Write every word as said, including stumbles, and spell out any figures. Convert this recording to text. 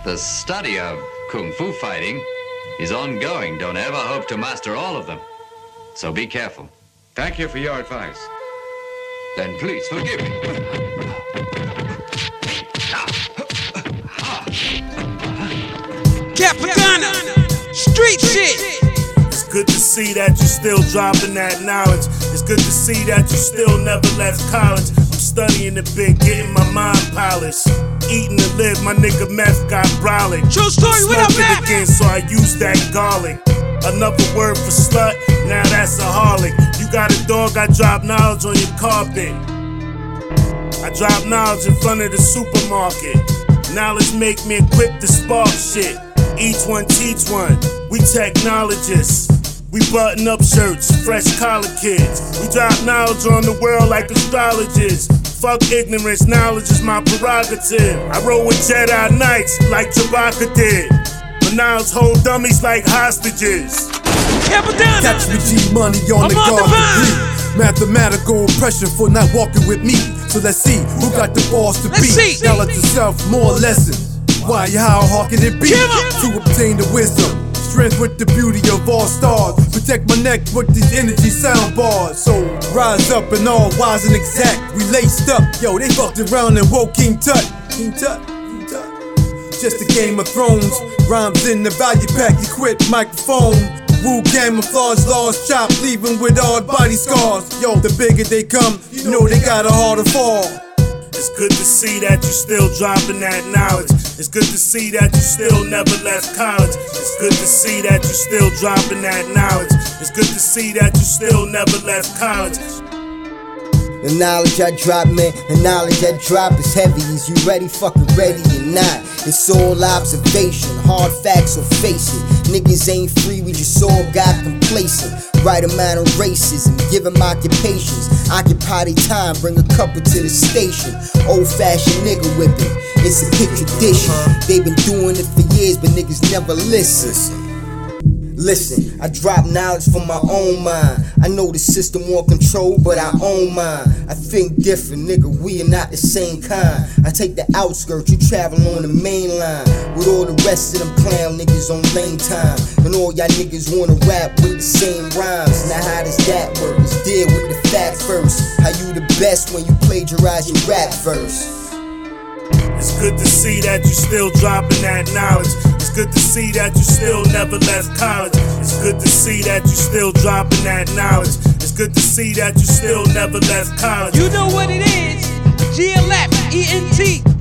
The study of kung fu fighting is ongoing. Don't ever hope to master all of them. So be careful. Thank you for your advice. Then please forgive me. Capadonna, street shit. It's good to see that you still dropping that knowledge. It's good to see that you still never left college. I'm studying a bit, getting my mind polished. Eating to live, my nigga meth got brolic. True story, what up, man? Again, so I use that garlic. Another word for slut, now that's a harlot. You got a dog, I drop knowledge on your carpet. I drop knowledge in front of the supermarket. Knowledge make me equipped to spark shit. Each one teach one, we technologists. We button up shirts, fresh collar kids. We drop knowledge on the world like astrologists. Fuck ignorance, knowledge is my prerogative. I roll with Jedi Knights like Chewbacca did. But knowledge hold dummies like hostages. Capadonna, Catch me G money on I'm the on guard the vine. degree. Mathematical oppression for not walking with me. So let's see who got the balls to Let's beat. see. Knowledge itself, more lessons. Why, how hard can it be Give 'em. to obtain the wisdom? Strength with the beauty of all stars. Protect my neck with these energy sound bars. So rise up and all wise and exact. We laced up, yo, they fucked around and woke King Tut. King Tut, King Tut. Just a Game of Thrones. Rhymes in the value pack, equipped microphone. Wu camouflage, lost chop, leaving with hard body scars. Yo, the bigger they come, you know they got a harder fall. It's good to see that you still dropping that knowledge. It's good to see that you still never left college. It's good to see that you still dropping that knowledge. It's good to see that you still never left college. The knowledge I drop, man, the knowledge I drop is heavy. Is you ready? Fucking ready or not. It's all observation, hard facts or face it. Niggas ain't free, we just all got complacent. Right amount of racism, give them occupations. Occupy their time, bring a couple to the station. Old fashioned nigga whipping, it's a big tradition. They been doing it for years, but niggas never listen. Listen, I drop knowledge from my own mind. I know the system want control, but I own mine. I think different, nigga, we are not the same kind. I take the outskirts, you travel on the main line. With all the rest of them clown niggas on lane time. And all y'all niggas wanna rap with the same rhymes. Now how does that work? Let's deal with the fact first. How you the best when you plagiarize your rap verse? It's good to see that you still dropping that knowledge. It's good to see that you still never left college. It's good to see that you still dropping that knowledge. It's good to see that you still never left college. You know what it is. G L F, E N T.